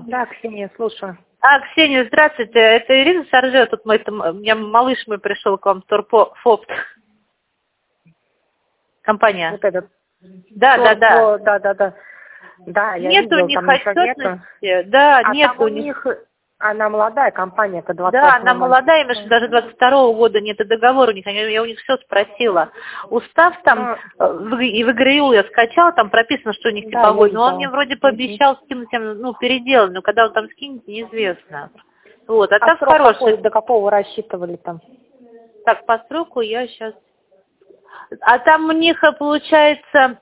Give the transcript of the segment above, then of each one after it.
Да, Ксения, слушаю. Ксения, здравствуйте. Это Ирина Саржева. Тут у меня малыш мой пришел к вам, Торфопт. Компания. Вот этот. Да. Да, я нет видела у них там отчетности. Да, нет у них. Она молодая компания, это 20. Да, она молодая, именно что даже 22-го года нет и договора у них. Я у них все спросила. Устав там, и в ИГРЮ я скачала, там прописано, что у них типовой, но он мне вроде пообещал скинуть, переделать, но когда он там скинет, неизвестно. Вот, а так хороший. До какого рассчитывали там? Так, по сроку я сейчас... А там у них, получается,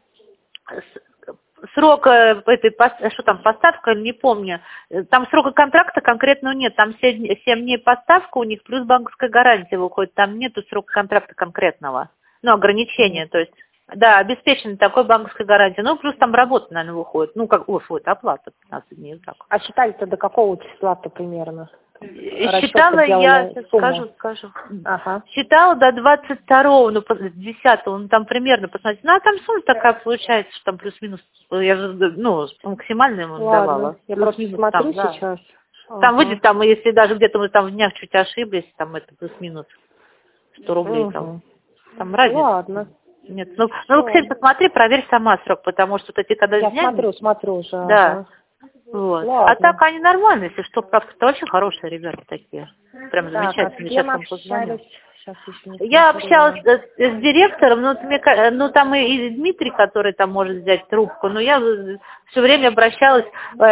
срок что там, поставка, не помню. Там срока контракта конкретного нет. Там 7 дней поставка у них, плюс банковская гарантия выходит. Там нету срока контракта конкретного. Ну, ограничения, то есть. Да, обеспечена такой банковской гарантией. Ну, плюс там работа, наверное, выходит. Ну, как, оплата 15 дней. Так. А считали-то до какого числа-то примерно? Считала я, сейчас скажу. Ага. Считала до 22-го, 10-го, там примерно, посмотрите. Ну, а там сумма такая получается, что там плюс-минус, я же, максимально ему давала. Я просто смотрю там, сейчас. Там выйдет, там, если даже где-то мы там в днях чуть ошиблись, там это плюс-минус 100 рублей там. Там разница. Ладно. Нет, кстати, посмотри, проверь сама срок, потому что эти когда я днями... смотрю уже. Да. Вот. А так они нормальные, если что, правда, вообще хорошие ребята такие. Прям замечательные. Сейчас вам позвоню. Я общалась с директором, там и Дмитрий, который там может взять трубку, но я все время обращалась,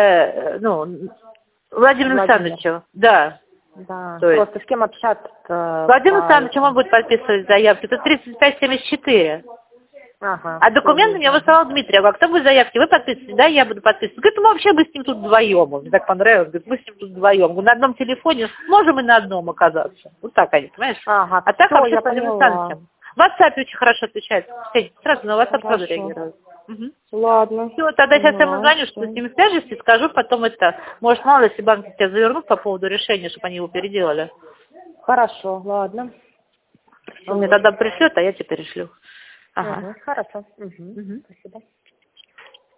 Владимиру Александровичу. Да. Да, просто с кем общаться? Владимир Александрович, он будет подписывать заявки. Это 3574. Ага. А документы мне высылал Дмитрий. Я говорю, кто будет заявки? Вы подписываете? Да, я буду подписывать. Говорит, вообще мы с ним тут вдвоем. Мне так понравилось. Говорит, мы с ним тут вдвоем. Говорю, на одном телефоне можем и на одном оказаться. Вот так они, понимаешь? Ага. А так вообще с Владимиром Александровичем. В WhatsApp очень хорошо отвечает. Сразу на WhatsApp сразу реагирует. Ладно. Все, тогда сейчас я ему звоню, что с ними свяжешься, и скажу потом может, мало ли, если банки тебя завернут по поводу решения, чтобы они его переделали. Хорошо, ладно. Он мне тогда пришлет, а я тебе перешлю. Ага. Хорошо. Спасибо.